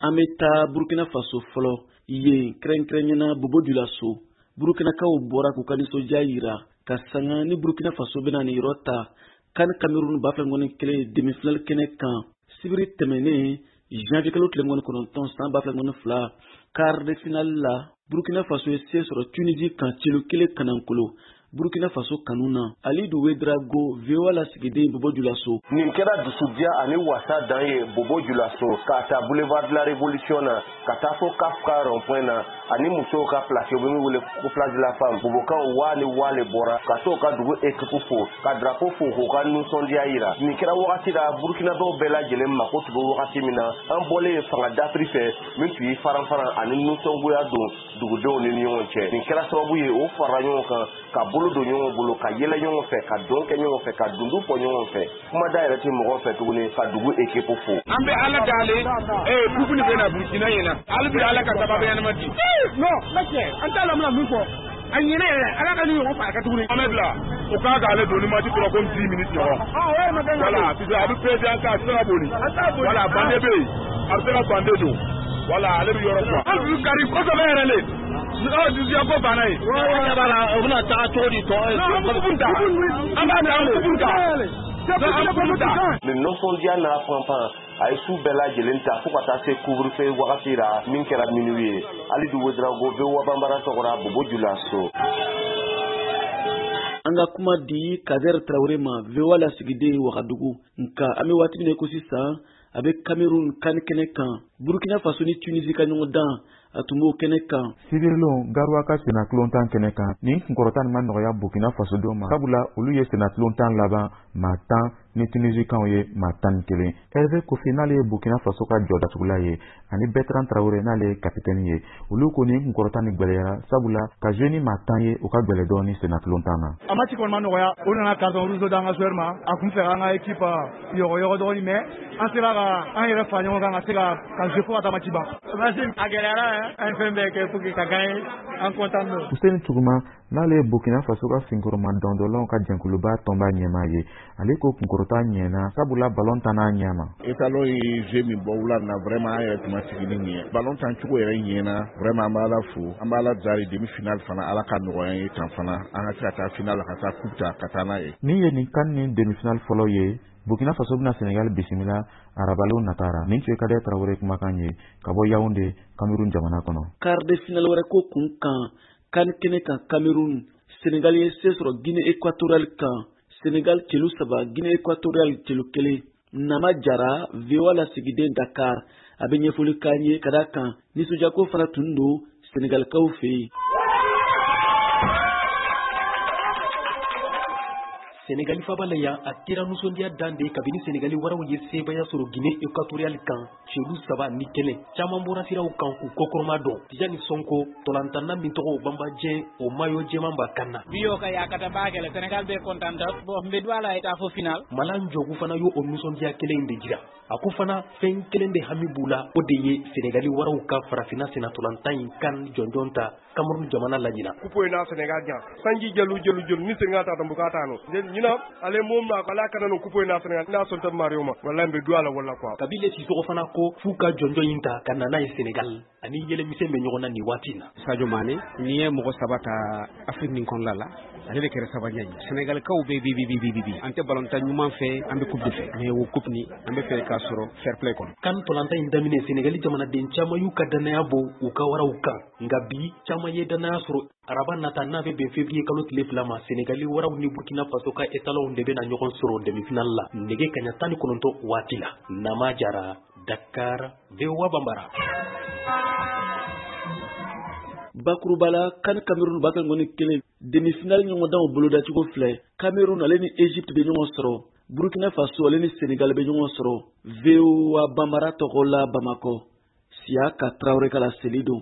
An bɛ taa Burkina Faso fɔlɔ yen kɛrɛnkɛrɛnyana Bobo Dioulasso Burkinakaw bɔra k'u ka nisɔndiya yira ka sanga ni Burkina Faso bɛna nin yɔrɔ ta CAN Cameroun 2021 demi-finale kɛnɛ kan sibiri tɛmɛnen janvier kalo tile 19 san 2022 quart de finale la Burkina Faso ye se sɔrɔ Tunisie kan cilo 1 kanankolo Burkina Faso kanuna Alidu Ouedraogo VOA lasigiden Bobo Dioulasso nin kɛra dusubia ani wasa dan ye Bobo Dioulasso ka ta boulevard de la révolution na ka taa fo Kafka rond-point na ani musow ka place bɛ min wele ko place de la femme bobokaw wale bɔra ka to ka dugu équipe fo ka drapeau fo k'u ka nisɔndiya yira nin kɛra wagati la Burkinabɛw bɛɛ lajɛlen mako tun bɛ wagati min na an bɔlen fanga d'Afrique fɛ min tun ye faran ani nisɔngoya don dugudenw ni ɲɔgɔn cɛ nin kɛra sababu ye o fara ɲɔgɔn kan ka bolo don ɲɔgɔn bolo ka yɛlɛ ɲɔgɔn fɛ ka don kɛ ɲɔgɔn fɛ ka dundu fɔ ɲɔgɔn fɛ kuma da yɛrɛ tɛ mɔgɔ fɛ tuguni ka dugu équipe fo an bɛ Ala dale duguni bɛ na Burkina ɲɛna hali bi Ala ka sababa ɲɛnama di non monsieur an t'a lamɛn min fɔ a ɲinɛ yɛrɛ Ala ka ni ɲɔgɔn fara ka tuguni an bɛ bila o k'a k'ale don ni mati tora comme 10 minutes ɲɔgɔn voilà sisan a bɛ président ka se ka boli voilà bande bɛ yen a bɛ se ka bande don voilà ale bɛ yɔrɔ fɔ an bɛ kari kosɛbɛ yɛrɛ le dusuya ko banna ye o bɛna taa cogo di tɔ an b'a ta le nisɔndiya n'a panpan a ye su bɛɛ lajɛlen ta fo ka taa se couvre-feu wagati la min kɛra minuit ye Alidu Ouedraogo VOA Bambara tɔgɔra Bobo Dioulasso an ka kuma di Kader Traoré ma VOA lasigiden Wagadugu nka an bɛ waati min ko sisan a bɛ Cameroun CAN kɛnɛ kan Burkina Faso ni Tunisie ka ɲɔgɔn dan a tun b'o kɛnɛ kan Sibirilon Garoua ka senatlontan kɛnɛ kan nin kunkɔrɔta nin ma nɔgɔya Burkina Faso denw ma sabula olu ye senatlontan laban maa 10 ni Tunisienkaw ye maa 11 Hervé Kofi n'ale ye Burkina Faso ka jɔ datugula ye ani Bertrand Traoré n'ale ye capitaine ye olu ko nin kunkɔrɔta nin gwɛlɛyara sabula ka jeune maa 10 ye u ka gwɛlɛ dɔɔni senatlontan na a match kɔni ma nɔgɔya o nana carton rouge d'an ka joueur ma a kun fɛ an ka équipe yɔgɔyɔgɔ dɔɔni mais an sera ka an yɛrɛ fara ɲɔgɔn kan ka se ka jouer fo ka taa match ban a gɛlɛyara an fɛn bɛɛ kɛ pour que ka gagner an content don Hussein Tuguma n'ale ye Burkina Faso ka finkɔrɔma dɔndɔlaw ka jɛnkuluba tɔnba ɲɛmaa ye ale ko kunkɔrɔta ɲɛna sabula ballon tan n'a ɲɛma etalon ye jeu min bɔ wula na vraiment an yɛrɛ tun ma sigi ni nin ye ballon tan cogo yɛrɛ ɲɛna vraiment an b'a la fo an b'a la jari demi final fana Ala ka nɔgɔya ye tan fana an ka se ka taa final ka taa coupe ta ka taa n'a ye nin ye nin CAN ni demi final fɔlɔ ye Burkina Faso bɛna Sénégal bisimila arabalo natara nin tun ye Kader Traoré kumakan ye ka bɔ Yaoundé Cameroun jamana kɔnɔ quart de finale wɛrɛ ko kun kan CAN kɛnɛ kan Cameroun Sénégal ye se sɔrɔ Guinée équatoriale kan Sénégal celu 3 Guinée équatoriale celu 1 Nama Jara VOA lasigiden Dakar a bɛ ɲɛfɔli k'an ye ka da kan nisɔndiyako fana tun don Sénégalikaw fɛ yen Sénégal fabalaya a kira nusondiya dan de kabini Sénégali waraw ye sebaya sɔrɔ Guinée équatoriale kan celu 3 ni 1 caman bɔra siraw kan k'u kɔkɔrɔma dɔn Tijani Sonko tolantanna min tɔgɔ Bambajɛ o mayo jɛman ba kanna biyo ka yakata bagele Sénégal be contenta bo mbe douala eta fo final Malan Jogu fana yo o nusondiya kelen de jira a ko fana fɛn kelen de hami b'u la o de ye Sénégali waraw ka farafina senatolantan in kan jɔnjɔnta Cameroun jamana lajina kupo ina Sénégal jan sanji jelu ni Sénégal ta tambukata no ñina ale mom na kala kana no kupo ina Sénégal na sonta Mario ma wala mbe douala wala quoi kabile si sogo fana ko fuka jɔnjɔn in ta ka nana ye Sénégal ani yele mise me ɲɔgɔn na ni waati na Sadio Mané ni ye mɔgɔ sabata Afrique nin kɔnɔla la ale de kɛra sabaɲɛ ye Sénégal kaw be bi an tɛ ballon tan ɲuman fɛ an bɛ coupe de fɛ mais o coupe ni an bɛ fɛ ka sɔrɔ fair play kɔnɔ kan tolanta in daminɛ Sénégal jamanaden caman y'u ka danaya bɔ u ka waraw kan nka bi caman ye danaya sɔrɔ araba nata n'a bɛ bɛn février kalo tile 2 ma Sénégali waraw ni Burkina Faso ka étalons de bɛna ɲɔgɔn sɔrɔ demi-finale la nege kaɲa 19 waati la Nama Jara Dakar VOA Bambara bakurubala CAN Cameroun 2021 demi-finale ɲɔgɔndanw bolodacogo filɛ Cameroun ale ni Égypte bɛ ɲɔgɔn sɔrɔ Burkina Faso ale ni Sénégal bɛ ɲɔgɔn sɔrɔ VOA Bambara tɔgɔ la Bamako Siaka Traoré ka laseli don